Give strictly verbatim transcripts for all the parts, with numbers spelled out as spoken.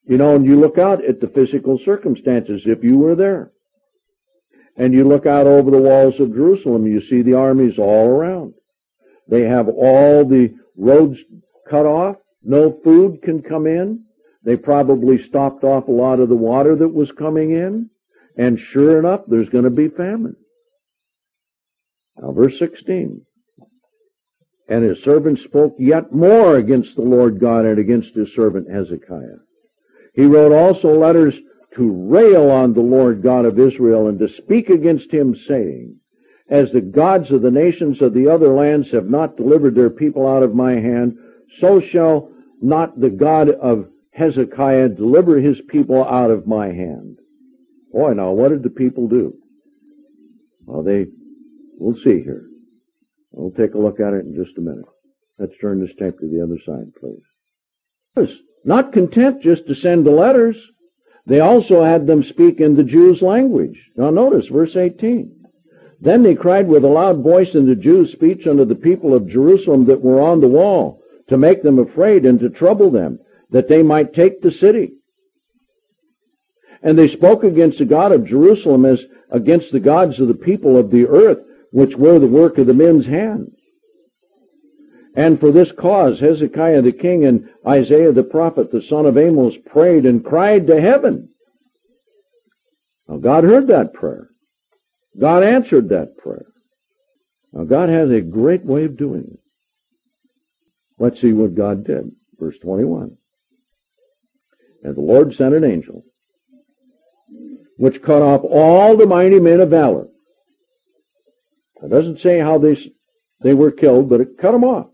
You know, and you look out at the physical circumstances, if you were there, and you look out over the walls of Jerusalem, you see the armies all around. They have all the roads cut off. No food can come in. They probably stopped off a lot of the water that was coming in. And sure enough, there's going to be famine. Now, verse sixteen. And his servant spoke yet more against the Lord God and against his servant Hezekiah. He wrote also letters to rail on the Lord God of Israel and to speak against him, saying, as the gods of the nations of the other lands have not delivered their people out of my hand, so shall not the God of Hezekiah deliver his people out of my hand. Boy, now what did the people do? Well, they, we'll see here. We'll take a look at it in just a minute. Let's turn this tape to the other side, please. Not content just to send the letters, they also had them speak in the Jews' language. Now notice verse eighteen. Then they cried with a loud voice in the Jews' speech unto the people of Jerusalem that were on the wall, to make them afraid and to trouble them, that they might take the city. And they spoke against the God of Jerusalem as against the gods of the people of the earth, which were the work of the men's hands. And for this cause Hezekiah the king and Isaiah the prophet, the son of Amos, prayed and cried to heaven. Now God heard that prayer. God answered that prayer. Now God has a great way of doing it. Let's see what God did. Verse twenty-one. And the Lord sent an angel, which cut off all the mighty men of valor. It doesn't say how they, they were killed, but it cut them off.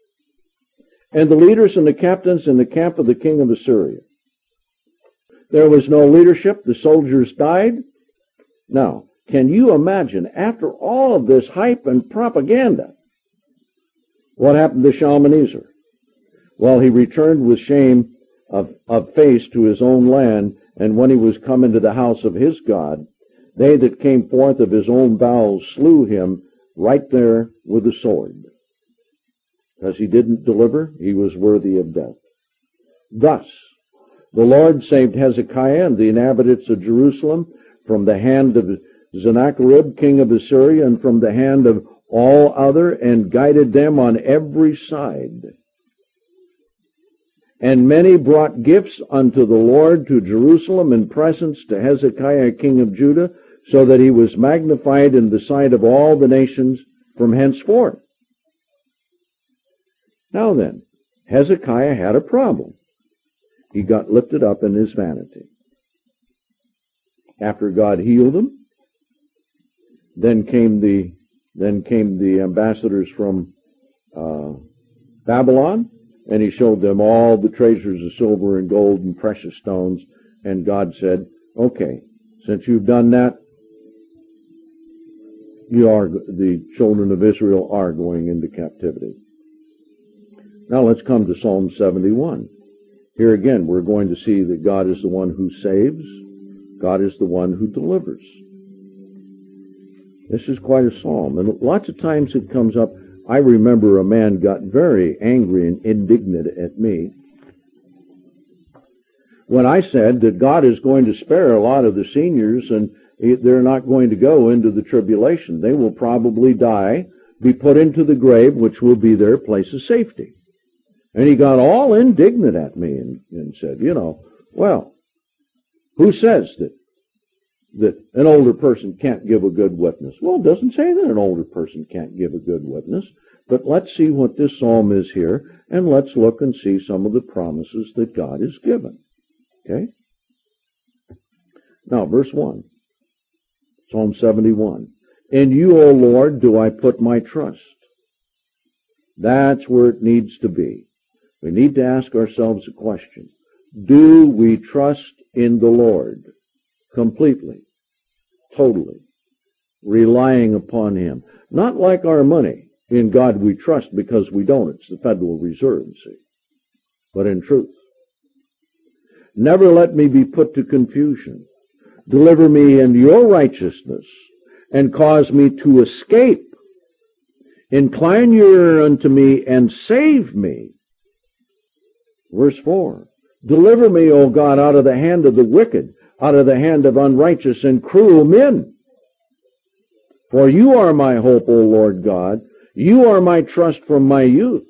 And the leaders and the captains in the camp of the king of Assyria. There was no leadership. The soldiers died. Now, can you imagine, after all of this hype and propaganda, what happened to Shalmaneser? Well, he returned with shame of, of face to his own land, and when he was come into the house of his God, they that came forth of his own bowels slew him right there with the sword. Because he didn't deliver, he was worthy of death. Thus, the Lord saved Hezekiah and the inhabitants of Jerusalem from the hand of Sennacherib, king of Assyria, and from the hand of all other, and guided them on every side. And many brought gifts unto the Lord to Jerusalem in presents to Hezekiah, king of Judah, so that he was magnified in the sight of all the nations from henceforth. Now then, Hezekiah had a problem. He got lifted up in his vanity. After God healed him, then came the then came the ambassadors from uh, Babylon, and he showed them all the treasures of silver and gold and precious stones, and God said, okay, since you've done that, you are, the children of Israel are going into captivity. Now let's come to Psalm seventy-one. Here again, we're going to see that God is the one who saves. God is the one who delivers. This is quite a psalm, and lots of times it comes up. I remember a man got very angry and indignant at me when I said that God is going to spare a lot of the seniors, and they're not going to go into the tribulation. They will probably die, be put into the grave, which will be their place of safety. And he got all indignant at me and, and said, you know, well, who says that that an older person can't give a good witness? Well, it doesn't say that an older person can't give a good witness, but let's see what this psalm is here, and let's look and see some of the promises that God has given. Okay? Now, verse one, Psalm seventy-one. In you, O Lord, do I put my trust. That's where it needs to be. We need to ask ourselves a question. Do we trust in the Lord completely, totally, relying upon Him? Not like our money. In God we trust because we don't. It's the Federal Reserve, see. But in truth. Never let me be put to confusion. Deliver me in your righteousness, and cause me to escape. Incline your ear unto me, and save me. Verse four. Deliver me, O God, out of the hand of the wicked, out of the hand of unrighteous and cruel men. For you are my hope, O Lord God. You are my trust from my youth.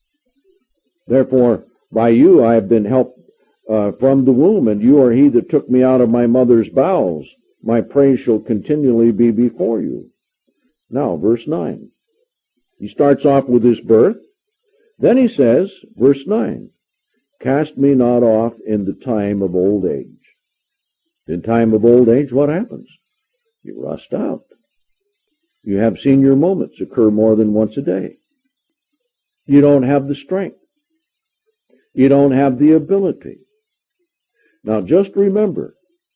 Therefore, by you I have been helped uh, from the womb, and you are he that took me out of my mother's bowels. My praise shall continually be before you. Now, verse nine. He starts off with his birth. Then he says, verse nine, cast me not off in the time of old age. In time of old age, what happens? You rust out. You have senior moments occur more than once a day. You don't have the strength. You don't have the ability. Now just remember,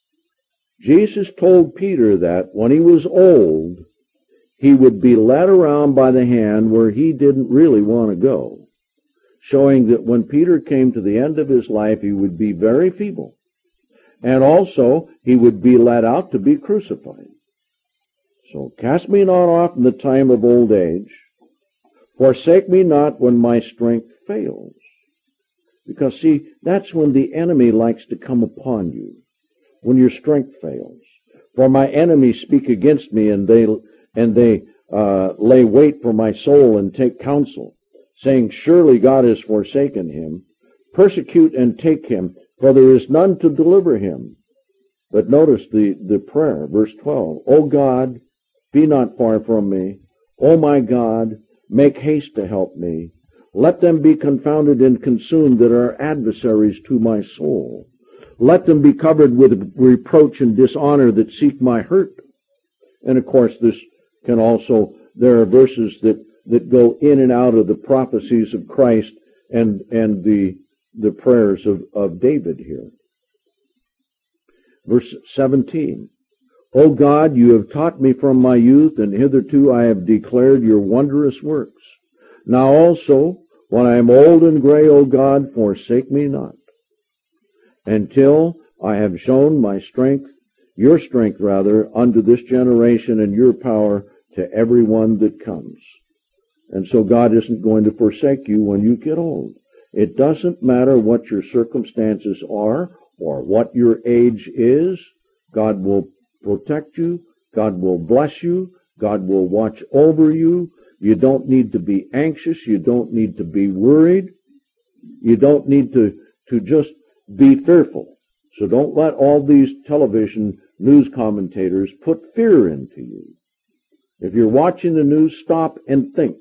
Jesus told Peter that when he was old, he would be led around by the hand where he didn't really want to go, showing that when Peter came to the end of his life, he would be very feeble. And also, he would be led out to be crucified. So, cast me not off in the time of old age. Forsake me not when my strength fails. Because, see, that's when the enemy likes to come upon you, when your strength fails. For my enemies speak against me, and they and they uh, lay wait for my soul and take counsel, saying, surely God has forsaken him. Persecute and take him, for there is none to deliver him. But notice the, the prayer, verse twelve. O God, be not far from me. O my God, make haste to help me. Let them be confounded and consumed that are adversaries to my soul. Let them be covered with reproach and dishonor that seek my hurt. And of course, this can also, there are verses that, that go in and out of the prophecies of Christ and, and the, the prayers of, of David here. Verse seventeen. O God, you have taught me from my youth, and hitherto I have declared your wondrous works. Now also, when I am old and gray, O God, forsake me not, until I have shown my strength, your strength rather, unto this generation, and your power to everyone that comes. And so God isn't going to forsake you when you get old. It doesn't matter what your circumstances are or what your age is. God will protect you. God will bless you. God will watch over you. You don't need to be anxious. You don't need to be worried. You don't need to, to just be fearful. So don't let all these television news commentators put fear into you. If you're watching the news, stop and think.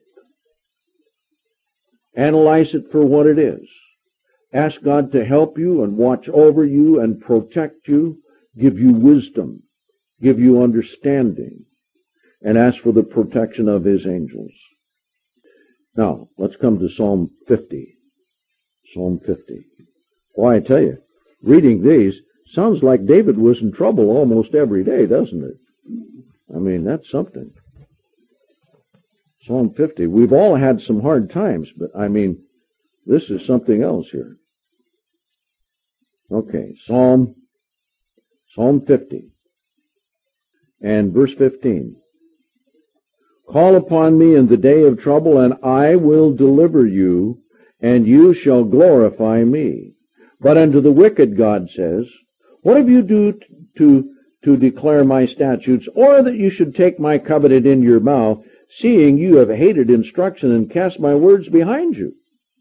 Analyze it for what it is. Ask God to help you and watch over you and protect you, give you wisdom, give you understanding, and ask for the protection of his angels. Now, let's come to Psalm fifty. Psalm fifty. Well, I tell you, reading these sounds like David was in trouble almost every day, doesn't it? I mean, that's something. Psalm fifty. We've all had some hard times, but I mean, this is something else here. Okay, Psalm, Psalm fifty. And verse fifteen. Call upon me in the day of trouble, and I will deliver you, and you shall glorify me. But unto the wicked, God says, what have you do to, to declare my statutes, or that you should take my covenant in your mouth, seeing you have hated instruction and cast my words behind you?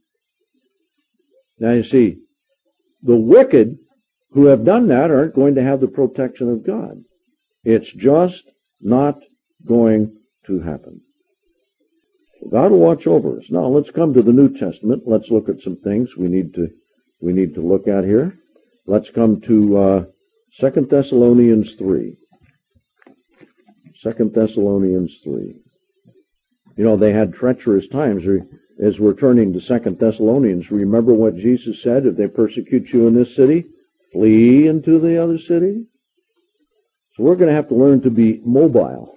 Now you see, the wicked who have done that aren't going to have the protection of God. It's just not going to happen. God will watch over us. Now let's come to the New Testament. Let's look at some things we need to we need to look at here. Let's come to uh, Second Thessalonians three. Second Thessalonians three. You know, they had treacherous times. As we're turning to Second Thessalonians, remember what Jesus said, if they persecute you in this city, flee into the other city. So we're going to have to learn to be mobile.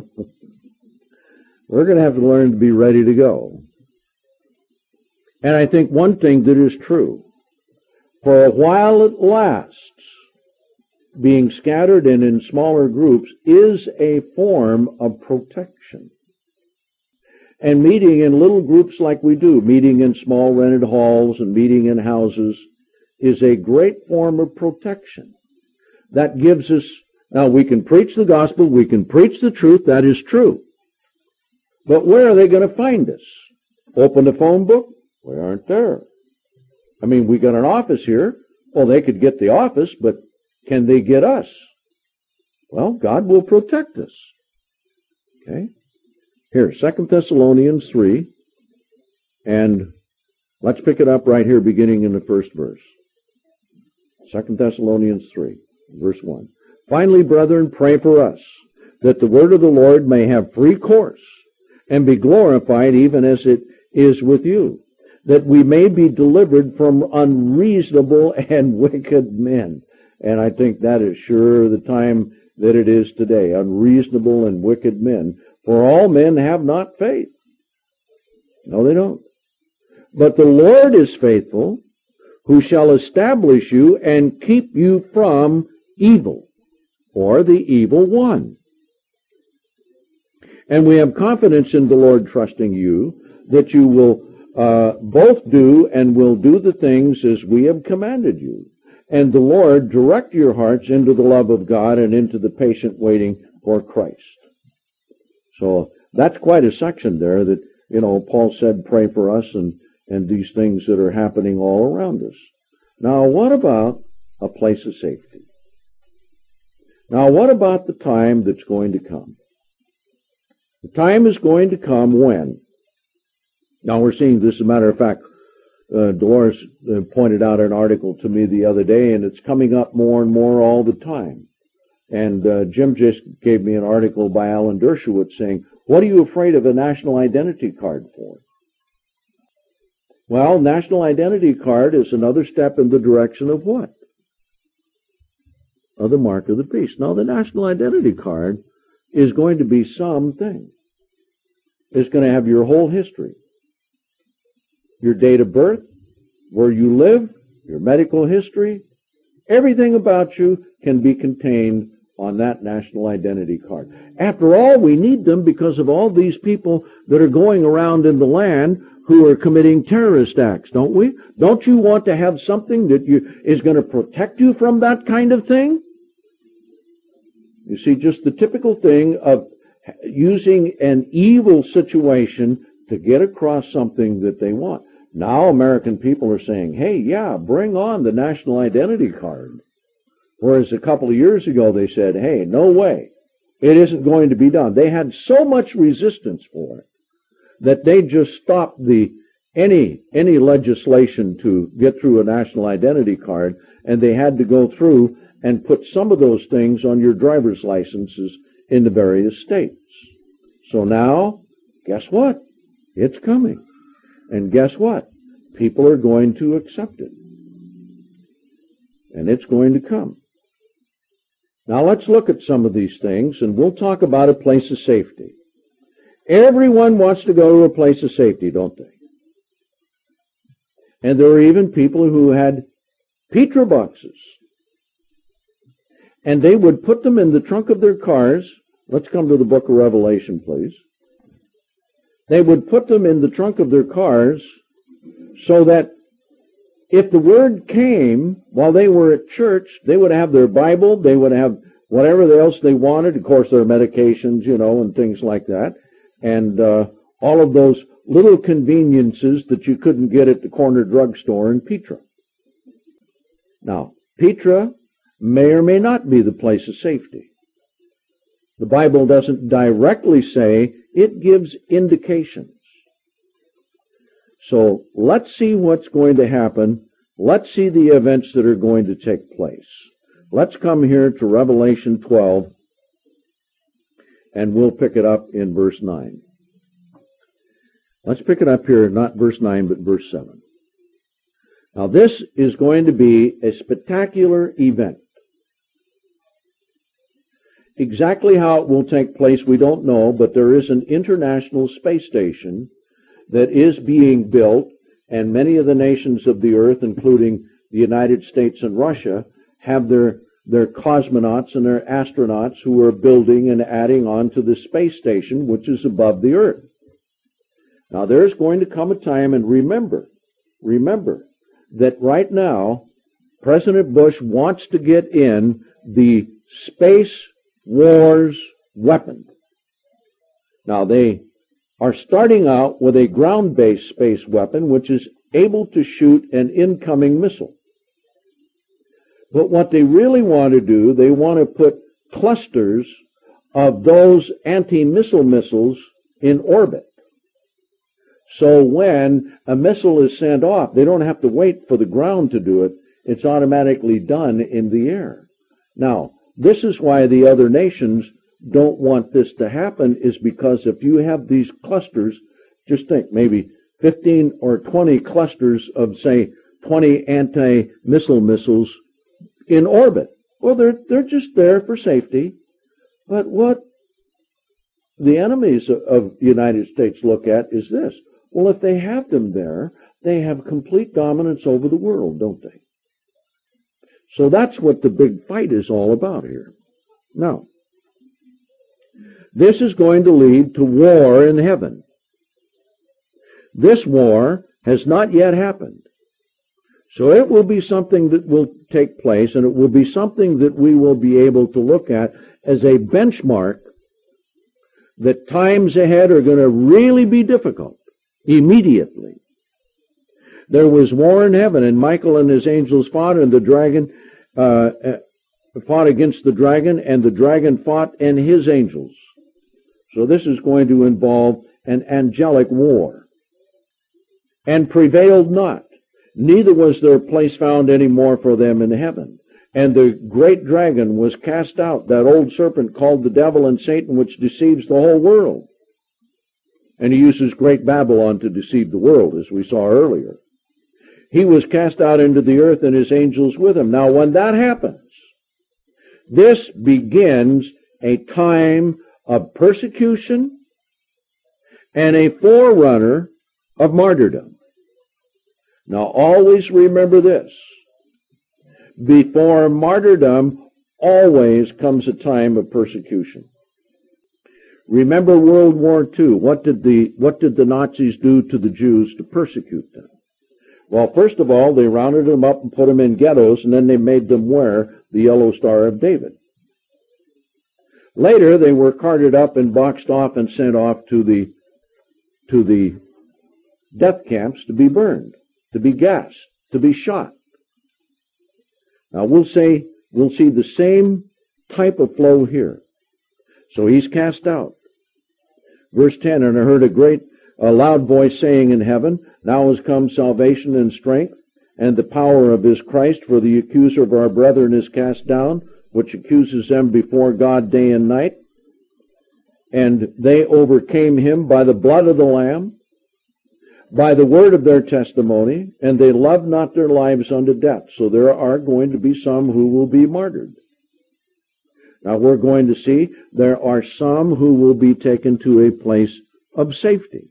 We're going to have to learn to be ready to go. And I think one thing that is true, for a while it lasts, being scattered and in smaller groups is a form of protection. And meeting in little groups like we do, meeting in small rented halls and meeting in houses, is a great form of protection. That gives us, now we can preach the gospel, we can preach the truth, that is true. But where are they going to find us? Open the phone book? We aren't there. I mean, we got an office here. Well, they could get the office, but can they get us? Well, God will protect us. Okay? Here, Second Thessalonians three, and let's pick it up right here beginning in the first verse. Second Thessalonians three, verse one. Finally, brethren, pray for us, that the word of the Lord may have free course, and be glorified even as it is with you, that we may be delivered from unreasonable and wicked men. And I think that is sure the time that it is today, unreasonable and wicked men. For all men have not faith. No, they don't. But the Lord is faithful, who shall establish you and keep you from evil, or the evil one. And we have confidence in the Lord, trusting you, that you will uh, both do and will do the things as we have commanded you. And the Lord direct your hearts into the love of God and into the patient waiting for Christ. So that's quite a section there that, you know, Paul said, pray for us and, and these things that are happening all around us. Now, what about a place of safety? Now, what about the time that's going to come? The time is going to come when? Now, we're seeing this, as a matter of fact, uh, Dolores uh, pointed out an article to me the other day, and it's coming up more and more all the time. And uh, Jim just gave me an article by Alan Dershowitz saying, what are you afraid of a national identity card for? Well, national identity card is another step in the direction of what? Of the mark of the beast. Now, the national identity card is going to be something. It's going to have your whole history. Your date of birth, where you live, your medical history, everything about you can be contained on that national identity card. After all, we need them because of all these people that are going around in the land who are committing terrorist acts, don't we? Don't you want to have something that you, is going to protect you from that kind of thing? You see, just the typical thing of using an evil situation to get across something that they want. Now American people are saying, hey, yeah, bring on the national identity card. Whereas a couple of years ago they said, hey, no way. It isn't going to be done. They had so much resistance for it that they just stopped the any any legislation to get through a national identity card, and they had to go through and put some of those things on your driver's licenses in the various states. So now, guess what? It's coming. And guess what? People are going to accept it. And it's going to come. Now let's look at some of these things, and we'll talk about a place of safety. Everyone wants to go to a place of safety, don't they? And there are even people who had Petra boxes. And they would put them in the trunk of their cars. Let's come to the book of Revelation, please. They would put them in the trunk of their cars so that if the word came while they were at church, they would have their Bible, they would have whatever else they wanted, of course their medications, you know, and things like that, and uh, all of those little conveniences that you couldn't get at the corner drugstore in Petra. Now, Petra may or may not be the place of safety. The Bible doesn't directly say, it gives indications. So let's see what's going to happen. Let's see the events that are going to take place. Let's come here to Revelation twelve, and we'll pick it up in verse nine. Let's pick it up here, not verse nine, but verse seven. Now this is going to be a spectacular event. Exactly how it will take place, we don't know, but there is an international space station that is being built, and many of the nations of the earth, including the United States and Russia, have their, their cosmonauts and their astronauts who are building and adding on to the space station, which is above the earth. Now, there's going to come a time, and remember, remember, that right now, President Bush wants to get in the space wars weapon. Now, they are starting out with a ground-based space weapon, which is able to shoot an incoming missile. But what they really want to do, they want to put clusters of those anti-missile missiles in orbit. So when a missile is sent off, they don't have to wait for the ground to do it. It's automatically done in the air. Now, this is why the other nations don't want this to happen, is because if you have these clusters, just think maybe fifteen or twenty clusters of, say, twenty anti-missile missiles in orbit. Well, they're, they're just there for safety. But what the enemies of the United States look at is this. Well, if they have them there, they have complete dominance over the world, don't they? So that's what the big fight is all about here. Now, this is going to lead to war in heaven. This war has not yet happened. So it will be something that will take place, and it will be something that we will be able to look at as a benchmark that times ahead are going to really be difficult immediately. There was war in heaven, and Michael and his angels fought, and the dragon uh, fought against the dragon, and the dragon fought and his angels. So this is going to involve an angelic war. And prevailed not, neither was there place found any more for them in heaven. And the great dragon was cast out, that old serpent called the devil and Satan, which deceives the whole world. And he uses great Babylon to deceive the world, as we saw earlier. He was cast out into the earth, and his angels with him. Now, when that happens, this begins a time of persecution and a forerunner of martyrdom. Now, always remember this. Before martyrdom always comes a time of persecution. Remember World War Two. What did the, what did the Nazis do to the Jews to persecute them? Well, first of all, they rounded them up and put them in ghettos, and then they made them wear the yellow Star of David. Later, they were carted up and boxed off and sent off to the, to the death camps to be burned, to be gassed, to be shot. Now, we'll say, we'll see the same type of flow here. So he's cast out. Verse ten, and I heard a great, a loud voice saying in heaven, now has come salvation and strength, and the power of his Christ, for the accuser of our brethren is cast down, which accuses them before God day and night. And they overcame him by the blood of the Lamb, by the word of their testimony, and they loved not their lives unto death. So there are going to be some who will be martyred. Now we're going to see there are some who will be taken to a place of safety.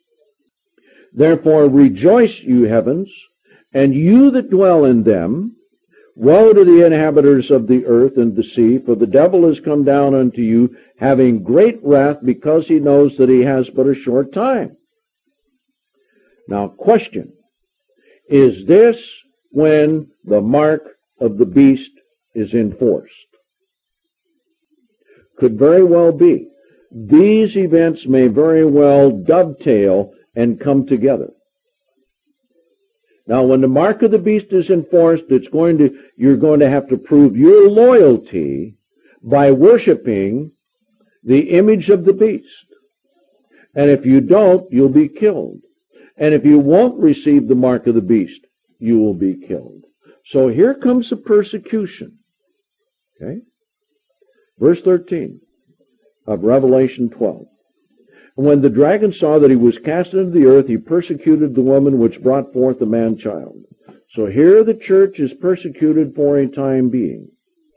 Therefore rejoice, you heavens, and you that dwell in them. Woe to the inhabitants of the earth and the sea, for the devil is come down unto you, having great wrath, because he knows that he has but a short time. Now, question, is this when the mark of the beast is enforced? Could very well be. These events may very well dovetail and come together. Now, when the mark of the beast is enforced, it's going to, you're going to have to prove your loyalty by worshiping the image of the beast. And if you don't, you'll be killed. And if you won't receive the mark of the beast, you will be killed. So here comes the persecution. Okay? Verse thirteen of Revelation twelve. And when the dragon saw that he was cast into the earth, he persecuted the woman which brought forth the man-child. So here the church is persecuted for a time being.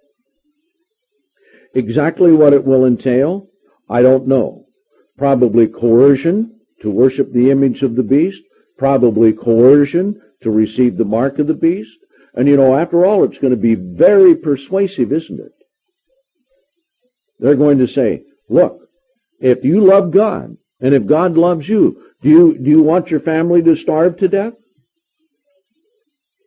Exactly what it will entail, I don't know. Probably coercion to worship the image of the beast, probably coercion to receive the mark of the beast. And you know, after all, it's going to be very persuasive, isn't it? They're going to say, look, if you love God, and if God loves you, do you, do you want your family to starve to death?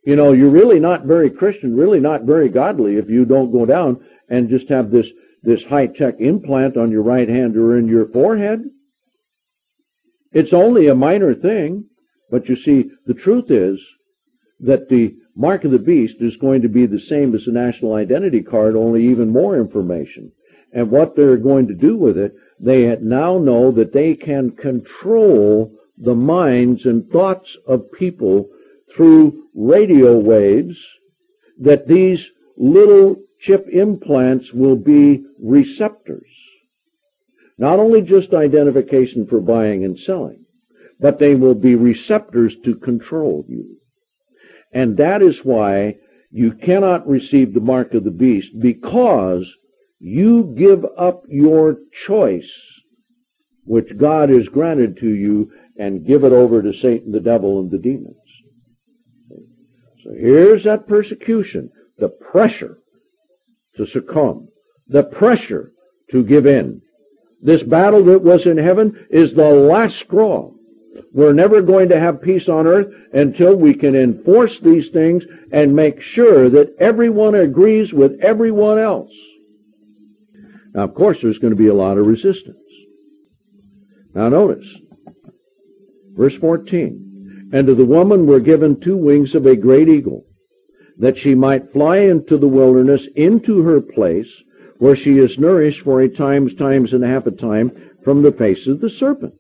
You know, you're really not very Christian, really not very godly if you don't go down and just have this, this high-tech implant on your right hand or in your forehead. It's only a minor thing, but you see, the truth is that the mark of the beast is going to be the same as the national identity card, only even more information. And what they're going to do with it, they now know that they can control the minds and thoughts of people through radio waves, that these little chip implants will be receptors. Not only just identification for buying and selling, but they will be receptors to control you. And that is why you cannot receive the mark of the beast, because you give up your choice, which God has granted to you, and give it over to Satan, the devil, and the demons. So here's that persecution, the pressure to succumb, the pressure to give in. This battle that was in heaven is the last straw. We're never going to have peace on earth until we can enforce these things and make sure that everyone agrees with everyone else. Now, of course, there's going to be a lot of resistance. Now, notice, verse fourteen. And to the woman were given two wings of a great eagle, that she might fly into the wilderness, into her place, where she is nourished for a times, times and a half a time from the face of the serpent.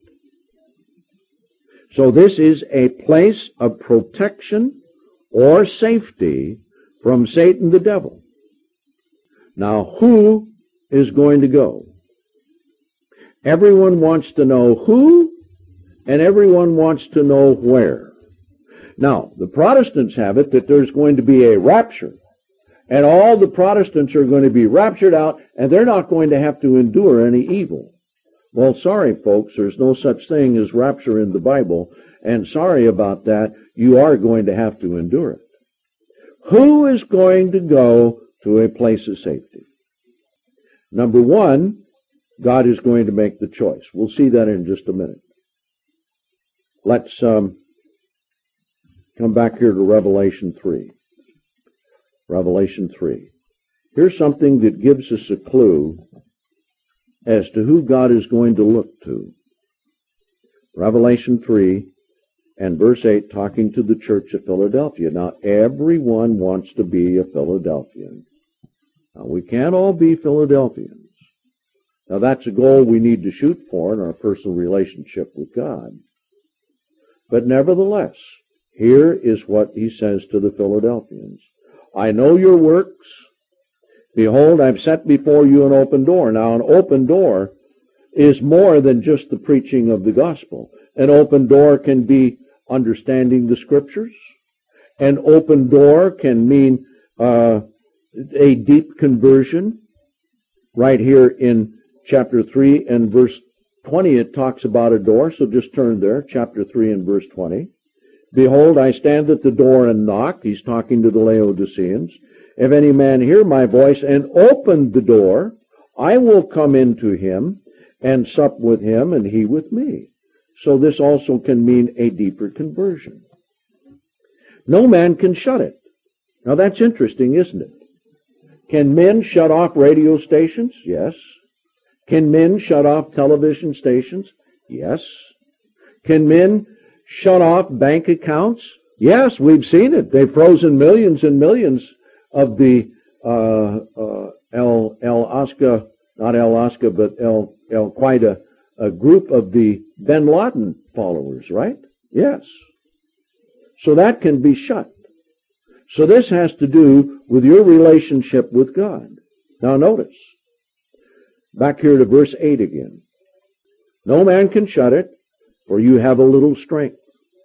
So this is a place of protection or safety from Satan the devil. Now, who is going to go? Everyone wants to know who, and everyone wants to know where. Now, the Protestants have it that there's going to be a rapture, and all the Protestants are going to be raptured out, and they're not going to have to endure any evil. Well, sorry, folks, there's no such thing as rapture in the Bible, and sorry about that, you are going to have to endure it. Who is going to go to a place of safety? Number one, God is going to make the choice. We'll see that in just a minute. Let's um, come back here to Revelation three. Revelation three. Here's something that gives us a clue as to who God is going to look to. Revelation three and verse eight, talking to the church of Philadelphia. Now, everyone wants to be a Philadelphian. Now, we can't all be Philadelphians. Now, that's a goal we need to shoot for in our personal relationship with God. But nevertheless, here is what he says to the Philadelphians. I know your works. Behold, I've set before you an open door. Now, an open door is more than just the preaching of the gospel. An open door can be understanding the scriptures. An open door can mean uh, a deep conversion. Right here in chapter three and verse twenty, it talks about a door, so just turn there, chapter three and verse twenty. Behold, I stand at the door and knock. He's talking to the Laodiceans. If any man hear my voice and open the door, I will come into him and sup with him and he with me. So this also can mean a deeper conversion. No man can shut it. Now that's interesting, isn't it? Can men shut off radio stations? Yes. Can men shut off television stations? Yes. Can men shut off bank accounts? Yes, we've seen it. They've frozen millions and millions of the uh, uh, El El Osca, not El Osca, but El El Qaeda, a group of the Bin Laden followers, right? Yes. So that can be shut. So this has to do with your relationship with God. Now notice, back here to verse eight again. No man can shut it, for you have a little strength,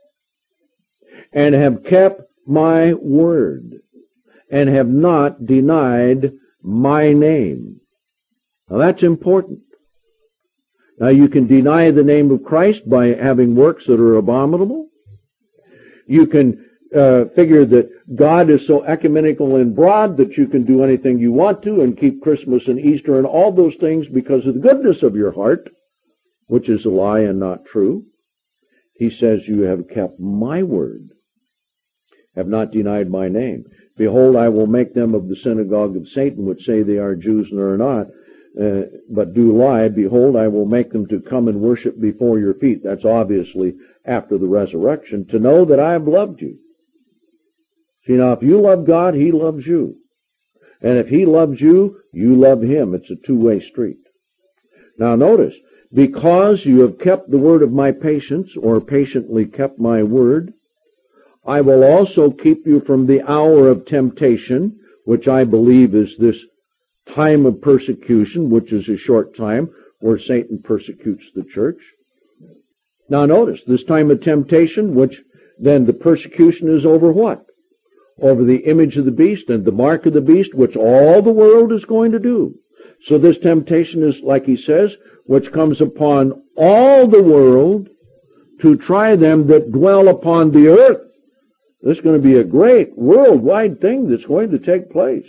and have kept my word, and have not denied my name. Now that's important. Now you can deny the name of Christ by having works that are abominable. You can uh, figure that God is so ecumenical and broad that you can do anything you want to and keep Christmas and Easter and all those things because of the goodness of your heart, which is a lie and not true. He says you have kept my word have not denied my name. Behold, I will make them of the synagogue of Satan, which say they are Jews and are not, uh, but do lie. Behold, I will make them to come and worship before your feet. That's obviously after the resurrection, to know that I have loved you. See, now, if you love God, he loves you. And if he loves you, you love him. It's a two-way street. Now, notice, because you have kept the word of my patience, or patiently kept my word, I will also keep you from the hour of temptation, which I believe is this time of persecution, which is a short time where Satan persecutes the church. Now notice, this time of temptation, which then the persecution is over what? Over the image of the beast and the mark of the beast, which all the world is going to do. So this temptation is, like he says, which comes upon all the world to try them that dwell upon the earth. This is going to be a great worldwide thing that's going to take place.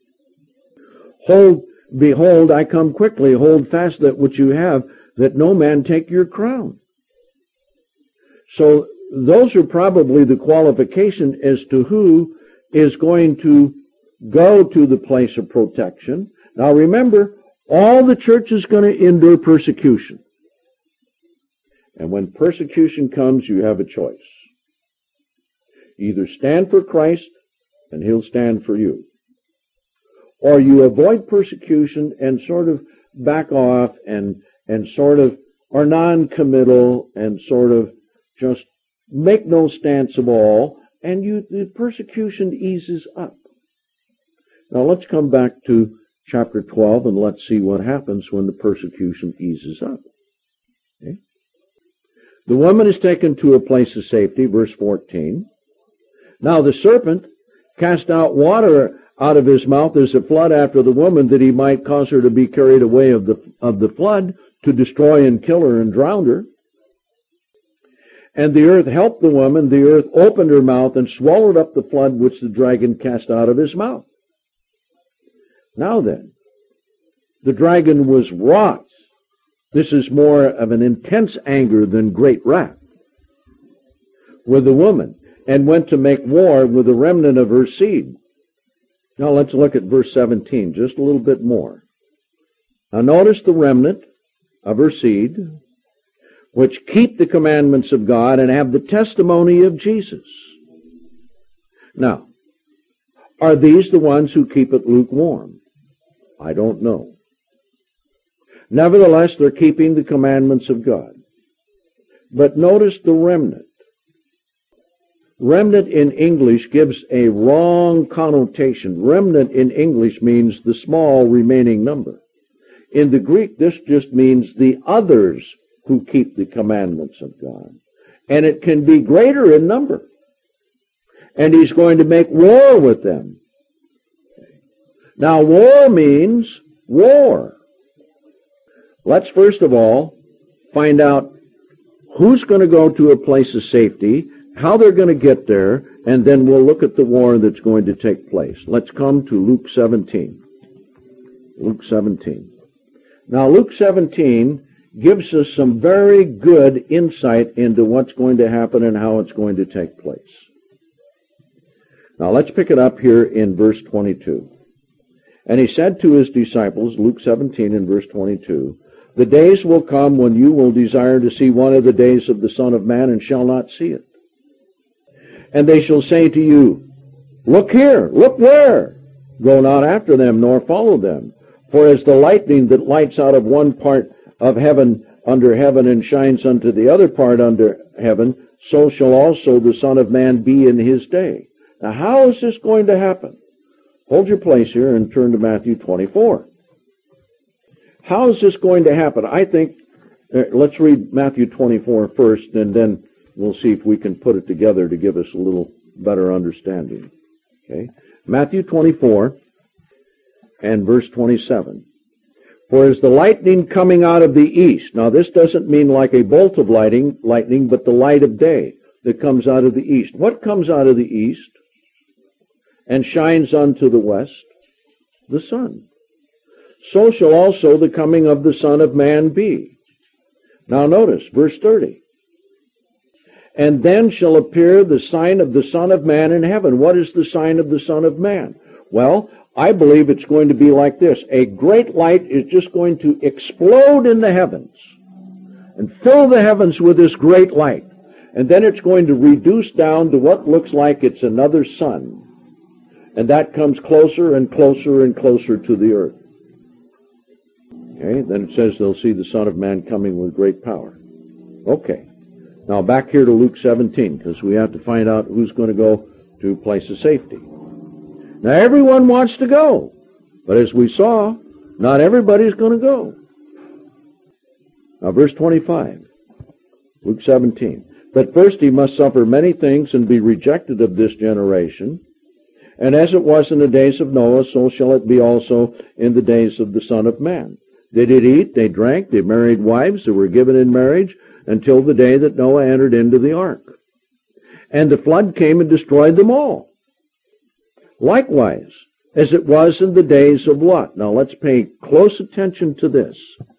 Hold, behold, I come quickly. Hold fast that which you have, that no man take your crown. So those are probably the qualification as to who is going to go to the place of protection. Now remember, all the church is going to endure persecution. And when persecution comes, you have a choice. Either stand for Christ, and he'll stand for you. Or you avoid persecution and sort of back off and, and sort of are non-committal and sort of just make no stance at all, and you, the persecution eases up. Now let's come back to chapter twelve and let's see what happens when the persecution eases up. Okay? The woman is taken to a place of safety, verse fourteen. Now the serpent cast out water out of his mouth as a flood after the woman, that he might cause her to be carried away of the, of the flood, to destroy and kill her and drown her. And the earth helped the woman. The earth opened her mouth and swallowed up the flood which the dragon cast out of his mouth. Now then, the dragon was wroth. This is more of an intense anger than great wrath with the woman, and went to make war with the remnant of her seed. Now let's look at verse seventeen, just a little bit more. Now notice the remnant of her seed, which keep the commandments of God and have the testimony of Jesus. Now, are these the ones who keep it lukewarm? I don't know. Nevertheless, they're keeping the commandments of God. But notice the remnant. Remnant in English gives a wrong connotation. Remnant in English means the small remaining number. In the Greek, this just means the others who keep the commandments of God. And it can be greater in number. And he's going to make war with them. Now, war means war. Let's first of all find out who's going to go to a place of safety, how they're going to get there, and then we'll look at the war that's going to take place. Let's come to Luke seventeen. Luke seventeen. Now, Luke seventeen gives us some very good insight into what's going to happen and how it's going to take place. Now, let's pick it up here in verse twenty-two. And he said to his disciples, Luke seventeen and verse twenty-two, the days will come when you will desire to see one of the days of the Son of Man and shall not see it. And they shall say to you, look here, look where? Go not after them, nor follow them. For as the lightning that lights out of one part of heaven under heaven and shines unto the other part under heaven, so shall also the Son of Man be in his day. Now how is this going to happen? Hold your place here and turn to Matthew twenty-four. How is this going to happen? I think, uh, let's read Matthew twenty-four first, and then we'll see if we can put it together to give us a little better understanding. Okay, Matthew twenty-four and verse twenty-seven. For as the lightning coming out of the east, now this doesn't mean like a bolt of lightning, lightning, but the light of day that comes out of the east. What comes out of the east and shines unto the west? The sun. So shall also the coming of the Son of Man be. Now notice, verse thirty. And then shall appear the sign of the Son of Man in heaven. What is the sign of the Son of Man? Well, I believe it's going to be like this. A great light is just going to explode in the heavens and fill the heavens with this great light. And then it's going to reduce down to what looks like it's another sun. And that comes closer and closer and closer to the earth. Okay, then it says they'll see the Son of Man coming with great power. Okay. Now back here to Luke seventeen, because we have to find out who's going to go to a place of safety. Now everyone wants to go, but as we saw, not everybody's going to go. Now verse twenty-five, Luke seventeen. But first he must suffer many things and be rejected of this generation. And as it was in the days of Noah, so shall it be also in the days of the Son of Man. They did eat, they drank, they married wives, they were given in marriage, until the day that Noah entered into the ark. And the flood came and destroyed them all. Likewise, as it was in the days of Lot. Now let's pay close attention to this.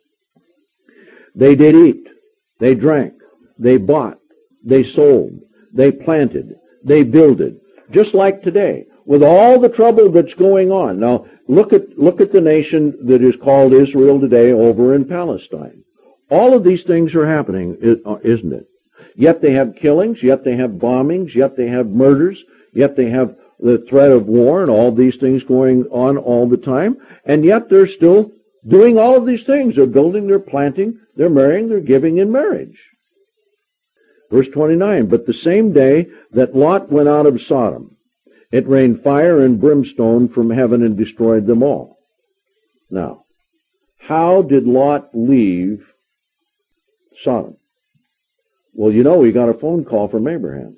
They did eat, they drank, they bought, they sold, they planted, they builded, just like today, with all the trouble that's going on. Now look at, look at the nation that is called Israel today over in Palestine. All of these things are happening, isn't it? Yet they have killings, yet they have bombings, yet they have murders, yet they have the threat of war and all these things going on all the time, and yet they're still doing all of these things. They're building, they're planting, they're marrying, they're giving in marriage. Verse twenty-nine, but the same day that Lot went out of Sodom, it rained fire and brimstone from heaven and destroyed them all. Now, how did Lot leave Sodom? Well, you know, he got a phone call from Abraham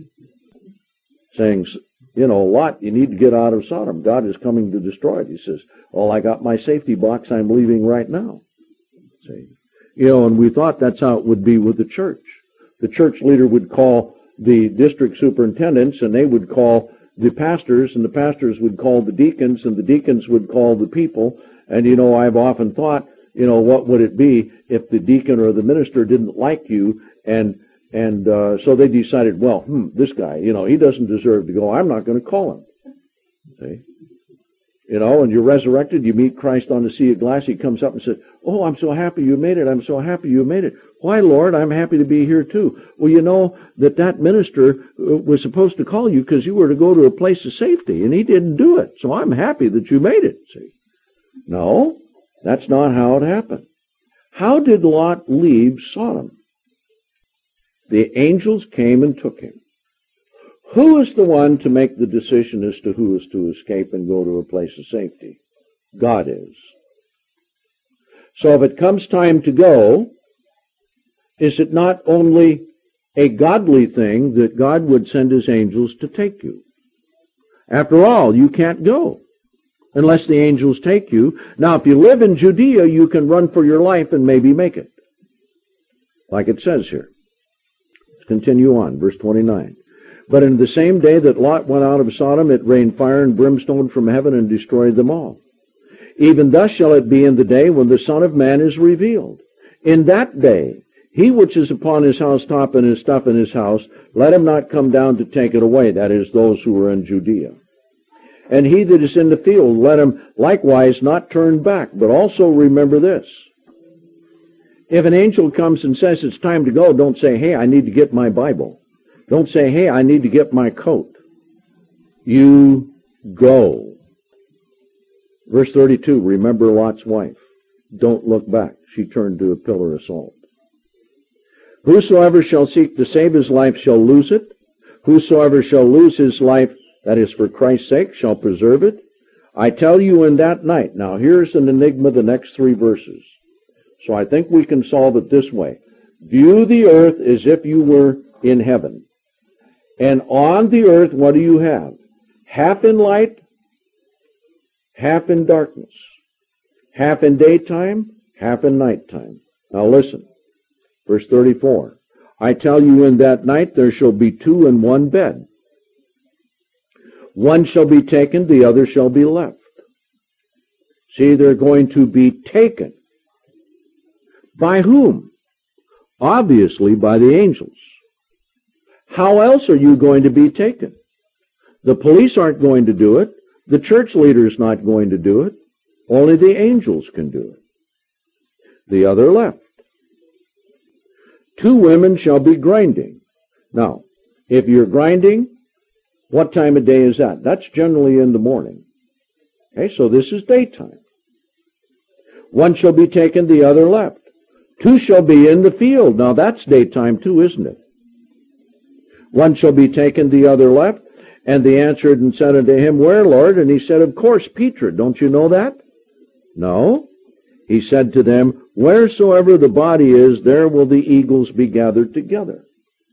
saying, you know, Lot, you need to get out of Sodom. God is coming to destroy it. He says, well, I got my safety box. I'm leaving right now. See? You know, and we thought that's how it would be with the church. The church leader would call the district superintendents, and they would call the pastors, and the pastors would call the deacons, and the deacons would call the people. And, you know, I've often thought, you know, what would it be if the deacon or the minister didn't like you, and and uh, so they decided, well, hmm, this guy, you know, he doesn't deserve to go. I'm not going to call him. See? You know, and you're resurrected, you meet Christ on the sea of glass, he comes up and says, oh, I'm so happy you made it, I'm so happy you made it. Why, Lord, I'm happy to be here too. Well, you know that that minister was supposed to call you because you were to go to a place of safety, and he didn't do it, so I'm happy that you made it, see? No, that's not how it happened. How did Lot leave Sodom? The angels came and took him. Who is the one to make the decision as to who is to escape and go to a place of safety? God is. So if it comes time to go, is it not only a godly thing that God would send his angels to take you? After all, you can't go unless the angels take you. Now, if you live in Judea, you can run for your life and maybe make it, like it says here. Let's continue on, verse twenty-nine. But in the same day that Lot went out of Sodom, it rained fire and brimstone from heaven and destroyed them all. Even thus shall it be in the day when the Son of Man is revealed. In that day, he which is upon his housetop and his stuff in his house, let him not come down to take it away, that is, those who are in Judea. And he that is in the field, let him likewise not turn back, but also remember this. If an angel comes and says it's time to go, don't say, hey, I need to get my Bible. Don't say, hey, I need to get my coat. You go. Verse thirty-two, remember Lot's wife. Don't look back. She turned to a pillar of salt. Whosoever shall seek to save his life shall lose it. Whosoever shall lose his life, that is for Christ's sake, shall preserve it. I tell you in that night. Now here's an enigma, the next three verses. So I think we can solve it this way. View the earth as if you were in heaven. And on the earth, what do you have? Half in light, half in darkness. Half in daytime, half in nighttime. Now listen. Verse thirty-four. I tell you in that night there shall be two in one bed. One shall be taken, the other shall be left. See, they're going to be taken. By whom? Obviously by the angels. How else are you going to be taken? The police aren't going to do it. The church leader's not going to do it. Only the angels can do it. The other left. Two women shall be grinding. Now, if you're grinding, what time of day is that? That's generally in the morning. Okay, so this is daytime. One shall be taken, the other left. Two shall be in the field. Now that's daytime too, isn't it? One shall be taken, the other left. And they answered and said unto him, Where, Lord? And he said, Of course, Petra. Don't you know that? No. He said to them, Wheresoever the body is, there will the eagles be gathered together.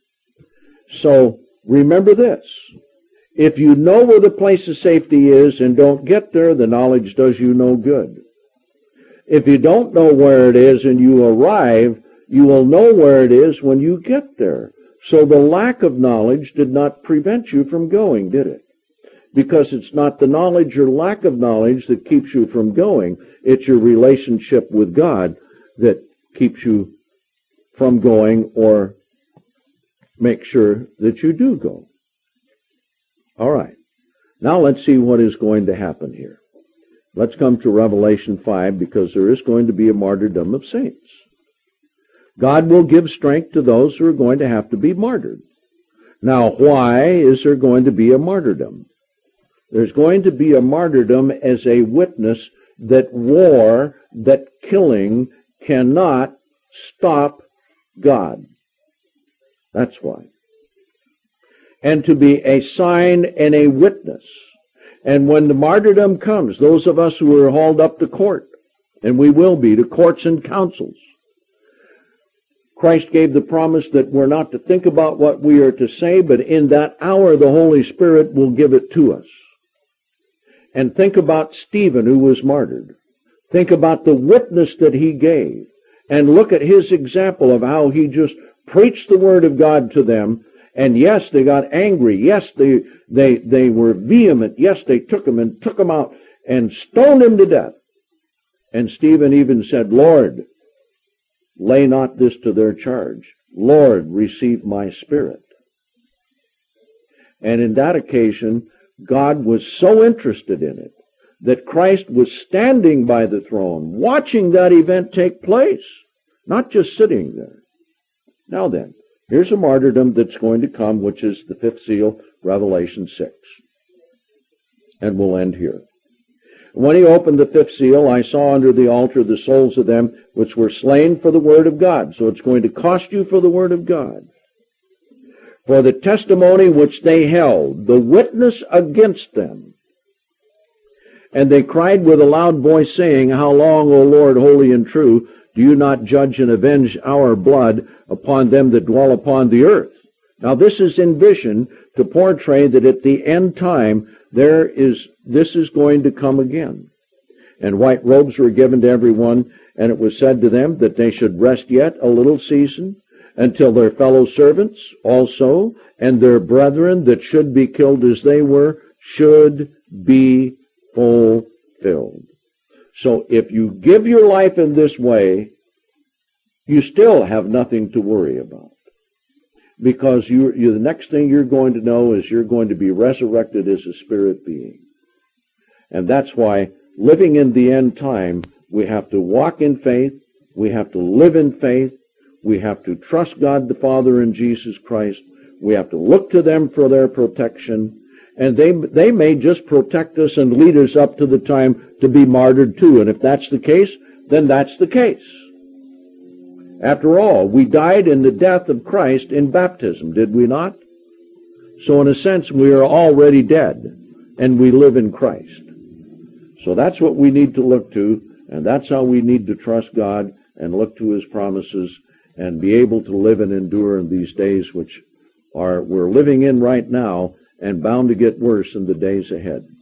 So, remember this. If you know where the place of safety is and don't get there, the knowledge does you no good. If you don't know where it is and you arrive, you will know where it is when you get there. So the lack of knowledge did not prevent you from going, did it? Because it's not the knowledge or lack of knowledge that keeps you from going. It's your relationship with God that keeps you from going or make sure that you do go. All right. Now let's see what is going to happen here. Let's come to Revelation five, because there is going to be a martyrdom of saints. God will give strength to those who are going to have to be martyred. Now, why is there going to be a martyrdom? There's going to be a martyrdom as a witness that war, that killing, cannot stop God. That's why. And to be a sign and a witness. And when the martyrdom comes, those of us who are hauled up to court, and we will be, to courts and councils, Christ gave the promise that we're not to think about what we are to say, but in that hour the Holy Spirit will give it to us. And think about Stephen, who was martyred. Think about the witness that he gave. And look at his example of how he just preached the Word of God to them. And yes, they got angry. Yes, they, they, they were vehement. Yes, they took him and took him out and stoned him to death. And Stephen even said, Lord, lay not this to their charge. Lord, receive my spirit. And in that occasion, God was so interested in it that Christ was standing by the throne, watching that event take place, not just sitting there. Now then, here's a martyrdom that's going to come, which is the fifth seal, Revelation six. And we'll end here. When he opened the fifth seal, I saw under the altar the souls of them which were slain for the word of God. So it's going to cost you for the word of God. For the testimony which they held, the witness against them. And they cried with a loud voice, saying, How long, O Lord, holy and true, do you not judge and avenge our blood upon them that dwell upon the earth? Now this is in vision to portray that at the end time, there is, this is going to come again. And white robes were given to everyone, and it was said to them that they should rest yet a little season, until their fellow servants also, and their brethren that should be killed as they were, should be fulfilled. So if you give your life in this way, you still have nothing to worry about. Because you, you, the next thing you're going to know is you're going to be resurrected as a spirit being. And that's why, living in the end time, we have to walk in faith, we have to live in faith, we have to trust God the Father and Jesus Christ, we have to look to them for their protection, and they, they may just protect us and lead us up to the time to be martyred too. And if that's the case, then that's the case. After all, we died in the death of Christ in baptism, did we not? So in a sense, we are already dead, and we live in Christ. So that's what we need to look to, and that's how we need to trust God and look to His promises and be able to live and endure in these days which are we're living in right now and bound to get worse in the days ahead.